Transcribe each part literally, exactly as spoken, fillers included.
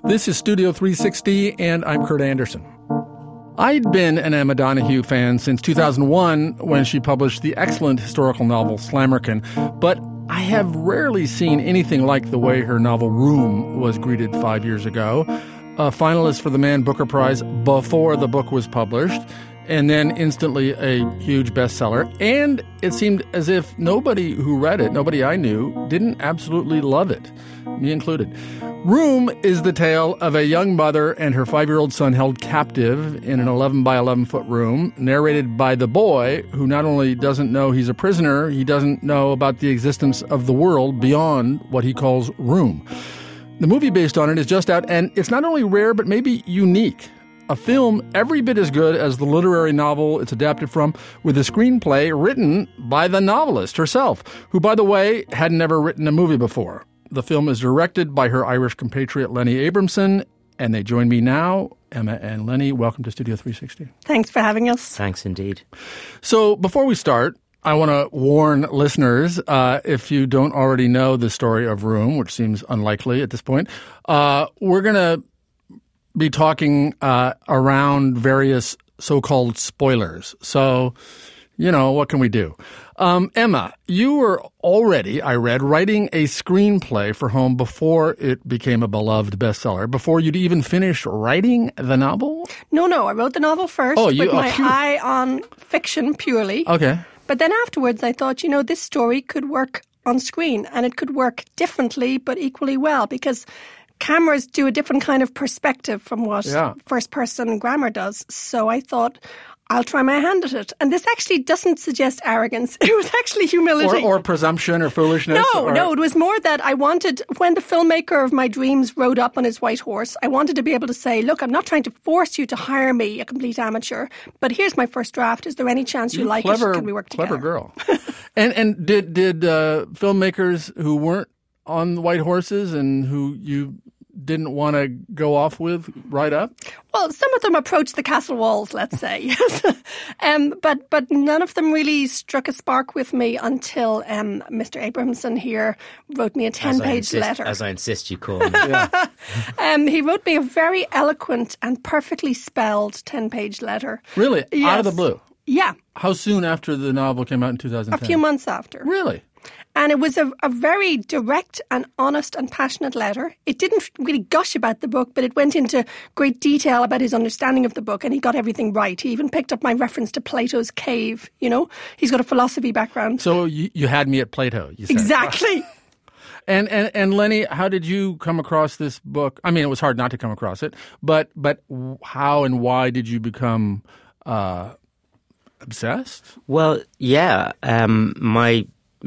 This is Studio three sixty, and I'm Kurt Anderson. I'd been an Emma Donoghue fan since two thousand one when she published the excellent historical novel Slammerkin, but I have rarely seen anything like the way her novel Room was greeted five years ago. A finalist for the Man Booker Prize before the book was published, and then instantly a huge bestseller. And it seemed as if nobody who read it, nobody I knew, didn't absolutely love it, me included. Room is the tale of a young mother and her five-year-old son held captive in an eleven by eleven foot room, narrated by the boy, who not only doesn't know he's a prisoner, he doesn't know about the existence of the world beyond what he calls room. The movie based on it is just out, and it's not only rare, but maybe unique. A film every bit as good as the literary novel it's adapted from, with a screenplay written by the novelist herself, who, by the way, had never written a movie before. The film is directed by her Irish compatriot Lenny Abramson, and they join me now. Emma and Lenny, welcome to Studio three sixty. Thanks for having us. Thanks indeed. So before we start, I want to warn listeners, uh, if you don't already know the story of Room, which seems unlikely at this point, uh, we're going to be talking uh, around various so-called spoilers. So, you know, what can we do? Um, Emma, you were already, I read, writing a screenplay for Home before it became a beloved bestseller, before you'd even finish writing the novel? No, no, I wrote the novel first oh, you, with my oh, eye on fiction purely. Okay. But then afterwards I thought, you know, this story could work on screen, and it could work differently but equally well, because cameras do a different kind of perspective from what yeah. first-person grammar does. So I thought, I'll try my hand at it. And this actually doesn't suggest arrogance. It was actually humility. Or, or presumption or foolishness. No, or... no. It was more that I wanted, when the filmmaker of my dreams rode up on his white horse, I wanted to be able to say, look, I'm not trying to force you to hire me, a complete amateur, but here's my first draft. Is there any chance you, you like clever, it? Can we work together? Clever girl. and and did, did uh, filmmakers who weren't on the white horses and who you didn't want to go off with right up? Well, some of them approached the castle walls, let's say. um, but but none of them really struck a spark with me until um, Mister Abramson here wrote me a ten-page letter. As I insist you call me. yeah. um, he wrote me a very eloquent and perfectly spelled ten-page letter. Really? Yes. Out of the blue? Yeah. How soon after the novel came out in two thousand ten? A few months after. Really? And it was a, a very direct and honest and passionate letter. It didn't really gush about the book, but it went into great detail about his understanding of the book, and he got everything right. He even picked up my reference to Plato's cave, you know. He's got a philosophy background. So you, you had me at Plato, you said. Exactly. and, and and Lenny, how did you come across this book? I mean, it was hard not to come across it, but but how and why did you become uh, obsessed? Well, yeah, um, my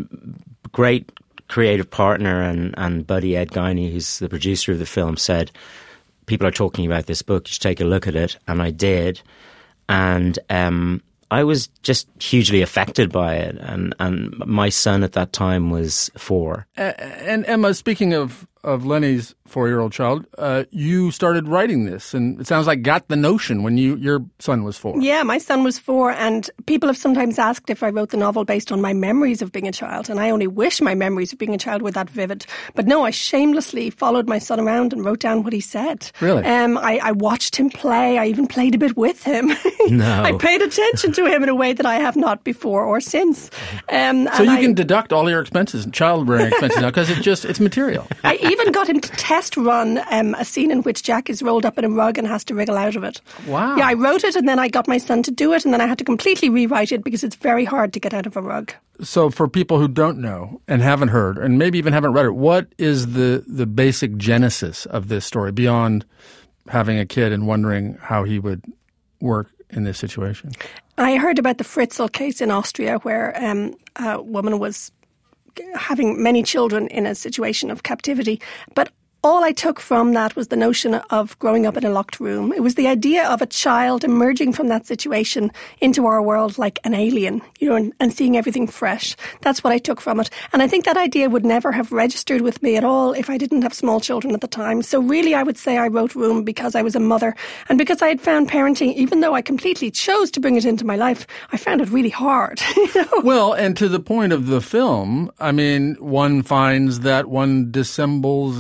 great creative partner and, and buddy Ed Guiney, who's the producer of the film, said, people are talking about this book, you should take a look at it. And I did. And um, I was just hugely affected by it. And, and my son at that time was four. Uh, and Emma, speaking of, of Lenny's four-year-old child, uh, you started writing this, and it sounds like got the notion when you your son was four. Yeah, my son was four, and people have sometimes asked if I wrote the novel based on my memories of being a child, and I only wish my memories of being a child were that vivid. But no, I shamelessly followed my son around and wrote down what he said. Really? Um, I, I watched him play. I even played a bit with him. No. I paid attention to him in a way that I have not before or since. Um, so you I, can deduct all your expenses, child-rearing expenses now, because it's just, it's material. I even got him to test run um, a scene in which Jack is rolled up in a rug and has to wriggle out of it. Wow. Yeah, I wrote it and then I got my son to do it, and then I had to completely rewrite it because it's very hard to get out of a rug. So for people who don't know and haven't heard and maybe even haven't read it, what is the, the basic genesis of this story beyond having a kid and wondering how he would work in this situation? I heard about the Fritzl case in Austria where um, a woman was having many children in a situation of captivity, but all I took from that was the notion of growing up in a locked room. It was the idea of a child emerging from that situation into our world like an alien, you know, and, and seeing everything fresh. That's what I took from it. And I think that idea would never have registered with me at all if I didn't have small children at the time. So really, I would say I wrote Room because I was a mother and because I had found parenting, even though I completely chose to bring it into my life, I found it really hard. You know? Well, and to the point of the film, I mean, one finds that one dissembles and soft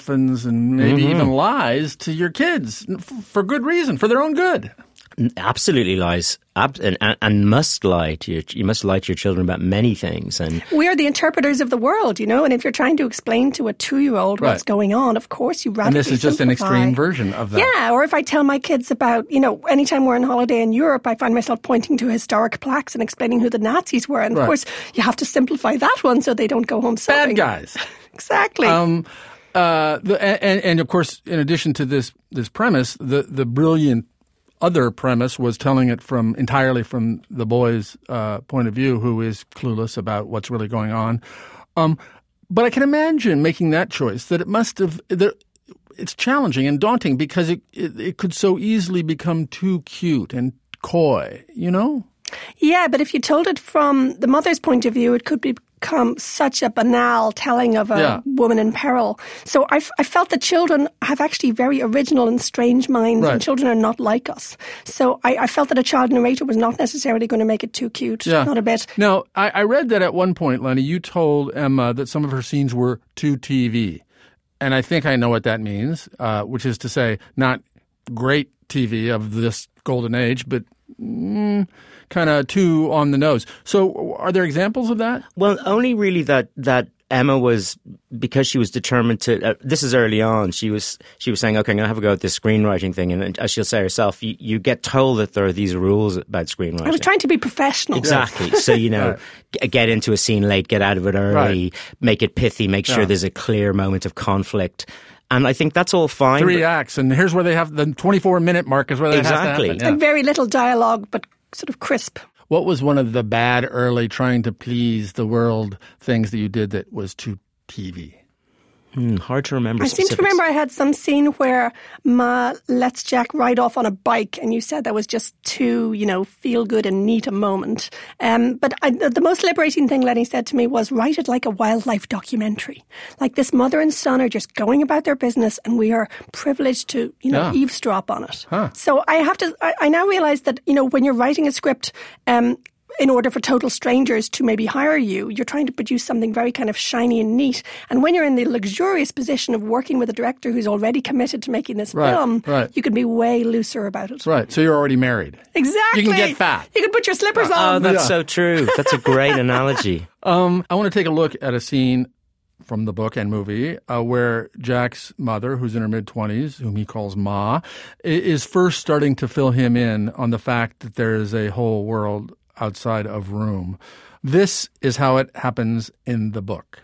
softens and maybe Mm-hmm. even lies to your kids f- for good reason, for their own good. Absolutely lies, ab- and, and, and must lie to your. You must lie to your children about many things. And We are the interpreters of the world, you know, and if you're trying to explain to a two-year-old what's Right. going on, of course you radically And this is just an simplify. extreme version of that. Yeah, or if I tell my kids about, you know, anytime we're on holiday in Europe, I find myself pointing to historic plaques and explaining who the Nazis were. And of Right. course, you have to simplify that one so they don't go home sobbing. Bad guys. Exactly. Um, uh, the, and, and of course, in addition to this this premise, the, the brilliant other premise was telling it from entirely from the boy's uh, point of view, who is clueless about what's really going on. Um, but I can imagine making that choice. That it must have. That it's challenging and daunting because it, it it could so easily become too cute and coy. You know. Yeah, but if you told it from the mother's point of view, it could become such a banal telling of a Yeah. woman in peril. So I, f- I felt that children have actually very original and strange minds, Right. and children are not like us. So I, I felt that a child narrator was not necessarily going to make it too cute, Yeah. not a bit. Now, I, I read that at one point, Lenny, you told Emma that some of her scenes were too T V. And I think I know what that means, uh, which is to say not great T V of this golden age, but mm, kind of too on the nose. So are there examples of that? well, only really that that Emma was, because she was determined to. Uh, this is early on. She was she was saying, "Okay, I'm going to have a go at this screenwriting thing." And, and as she'll say herself, you, you get told that there are these rules about screenwriting. I was trying to be professional. Exactly. So, you know, Right. g- get into a scene late, get out of it early, Right. make it pithy, make sure Yeah. there's a clear moment of conflict. And I think that's all fine. Three but- acts, and here's where they have the twenty-four minute mark is where they Exactly. have to happen. And Yeah. very little dialogue, but sort of crisp. What was one of the bad early trying to please the world things that you did that was too T V? Hmm, hard to remember I seem to specifics. remember I had some scene where Ma lets Jack ride off on a bike, and you said that was just too, you know, feel good and neat a moment. Um, but I, the most liberating thing Lenny said to me was, write it like a wildlife documentary. Like this mother and son are just going about their business, and we are privileged to, you know, Yeah. eavesdrop on it. Huh. So I have to. I, I now realize that, you know, when you're writing a script, um, in order for total strangers to maybe hire you, you're trying to produce something very kind of shiny and neat. And when you're in the luxurious position of working with a director who's already committed to making this Right, film, right. you can be way looser about it. Right. So you're already married. Exactly. You can get fat. You can put your slippers Oh, on. that's Yeah. so true. That's a great analogy. Um, I want to take a look at a scene from the book and movie uh, where Jack's mother, who's in her mid-twenties, whom he calls Ma, i- is first starting to fill him in on the fact that there is a whole world outside of room. This is how it happens in the book.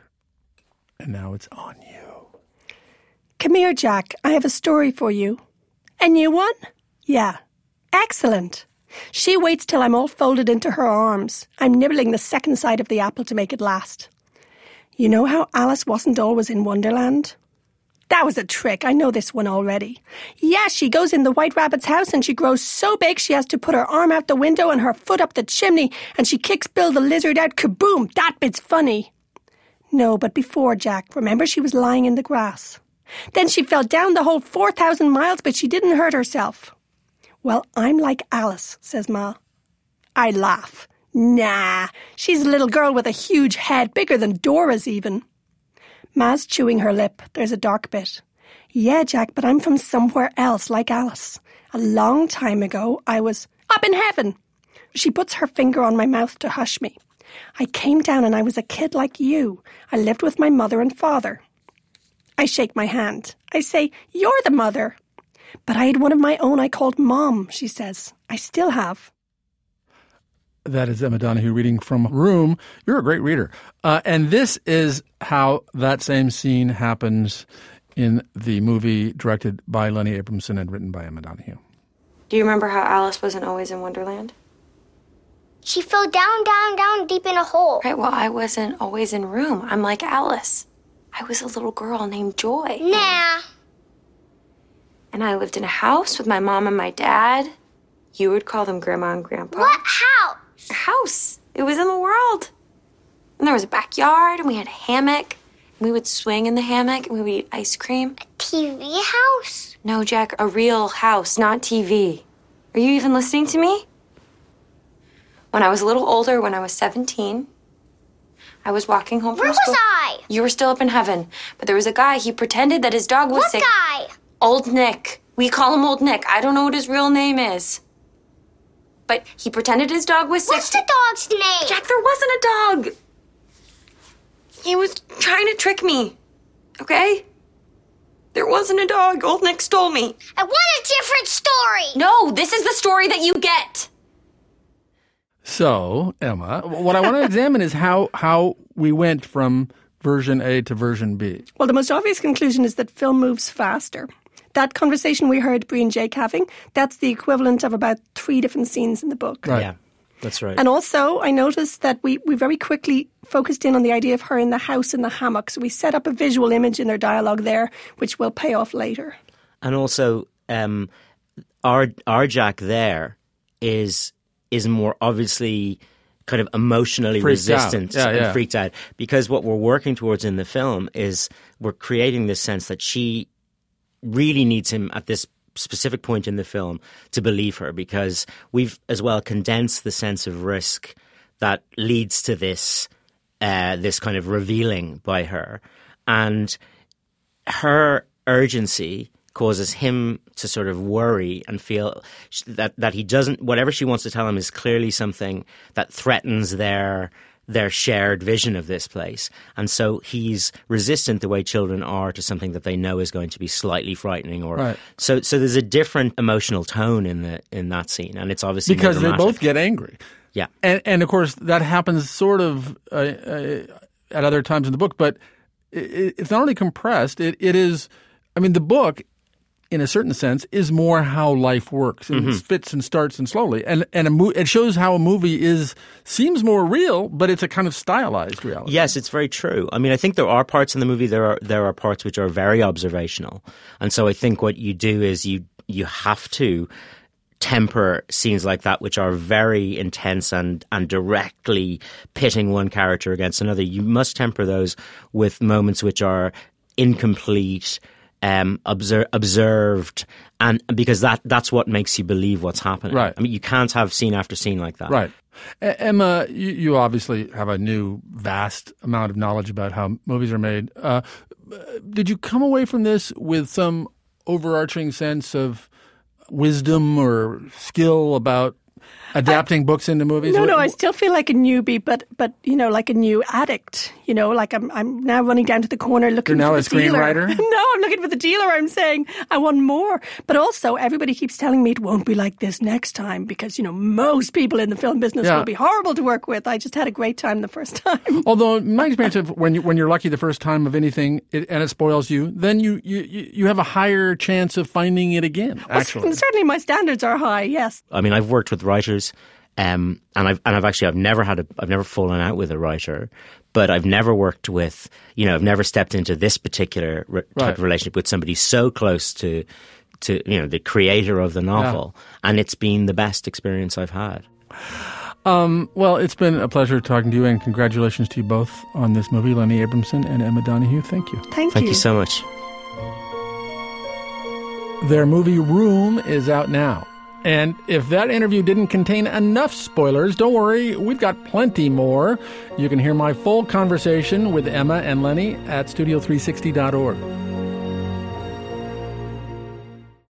And now it's on you. Come here, Jack. I have a story for you. A new one? Yeah. Excellent. She waits till I'm all folded into her arms. I'm nibbling the second side of the apple to make it last. You know how Alice wasn't always in Wonderland? That was a trick. I know this one already. Yeah, she goes in the White Rabbit's house and she grows so big she has to put her arm out the window and her foot up the chimney, and she kicks Bill the lizard out. Kaboom! That bit's funny. No, but before, Jack, remember she was lying in the grass. Then she fell down the whole four thousand miles, but she didn't hurt herself. Well, I'm like Alice, says Ma. I laugh. Nah, she's a little girl with a huge head, bigger than Dora's even. Ma's chewing her lip. There's a dark bit. Yeah, Jack, but I'm from somewhere else, like Alice. A long time ago, I was up in heaven. She puts her finger on my mouth to hush me. I came down and I was a kid like you. I lived with my mother and father. I shake my hand. I say, you're the mother. But I had one of my own I called Mom, she says. I still have. That is Emma Donoghue reading from Room. You're a great reader. Uh, and this is how that same scene happens in the movie directed by Lenny Abramson and written by Emma Donoghue. Do you remember how Alice wasn't always in Wonderland? She fell down, down, down, deep in a hole. Right, well, I wasn't always in room. I'm like Alice. I was a little girl named Joy. Nah. And I lived in a house with my mom and my dad. You would call them Grandma and Grandpa. What house? A house. It was in the world. And there was a backyard, and we had a hammock. And we would swing in the hammock, and we would eat ice cream. T V house? No, Jack, a real house, not T V. Are you even listening to me? When I was a little older, when I was seventeen, I was walking home from Where school. was I? You were still up in heaven. But there was a guy, he pretended that his dog was What sick. guy? Old Nick. We call him Old Nick. I don't know what his real name is. But he pretended his dog was sick. What's the dog's name? Jack, there wasn't a dog. He was trying to trick me. Okay? There wasn't a dog. Old Nick stole me. I want a different story. No, this is the story that you get. So, Emma, what I want to examine is how how we went from version A to version B. Well, the most obvious conclusion is that film moves faster. That conversation we heard Brie and Jake having, that's the equivalent of about three different scenes in the book. Right. Yeah, that's right. And also, I noticed that we, we very quickly focused in on the idea of her in the house in the hammock. So we set up a visual image in their dialogue there, which will pay off later. And also, um, our our Jack there is is more obviously kind of emotionally Freaked out. resistant Yeah, and yeah. freaked out, because what we're working towards in the film is we're creating this sense that she really needs him at this specific point in the film to believe her, because we've as well condensed the sense of risk that leads to this uh, this kind of revealing by her, and her urgency causes him to sort of worry and feel that that he doesn't, whatever she wants to tell him is clearly something that threatens their their shared vision of this place. And so he's resistant the way children are to something that they know is going to be slightly frightening. Or Right. so so there's a different emotional tone in the in that scene, and it's obviously more Because they dramatic. both get angry. Yeah. And, and of course, that happens sort of uh, uh, at other times in the book, but it, it's not only compressed, it, it is, I mean, the book, in a certain sense, is more how life works. And Mm-hmm. it fits and starts and slowly. And and a mo- it shows how a movie is seems more real, but it's a kind of stylized reality. Yes, it's very true. I mean, I think there are parts in the movie, there are there are parts which are very observational. And so I think what you do is you you have to temper scenes like that, which are very intense and, and directly pitting one character against another. You must temper those with moments which are incomplete, um, obser- observed, and because that that's what makes you believe what's happening. Right. I mean, you can't have scene after scene like that. Right. E- Emma, you, you obviously have a new, vast amount of knowledge about how movies are made. Uh, did you come away from this with some overarching sense of wisdom or skill about adapting books into movies? No, no, I still feel like a newbie, but but you know, like a new addict. You know, like I'm I'm now running down to the corner looking You're now for a the dealer. screenwriter? No, I'm looking for the dealer. I'm saying I want more. But also, everybody keeps telling me it won't be like this next time because you know most people in the film business Yeah. will be horrible to work with. I just had a great time the first time. Although in my experience of when you, when you're lucky the first time of anything it, and it spoils you, then you, you, you have a higher chance of finding it again, actually. Well, certainly, my standards are high. Yes. I mean, I've worked with writers, um, and I've and I've actually I've never had a I've never fallen out with a writer, but I've never worked with you know I've never stepped into this particular re- type Right. of relationship with somebody so close to to you know the creator of the novel, and it's been the best experience I've had. Um, well, it's been a pleasure talking to you, and congratulations to you both on this movie, Lenny Abramson and Emma Donoghue. Thank you. Thank, Thank you so much. Their movie Room is out now. And if that interview didn't contain enough spoilers, don't worry, we've got plenty more. You can hear my full conversation with Emma and Lenny at studio three sixty dot org.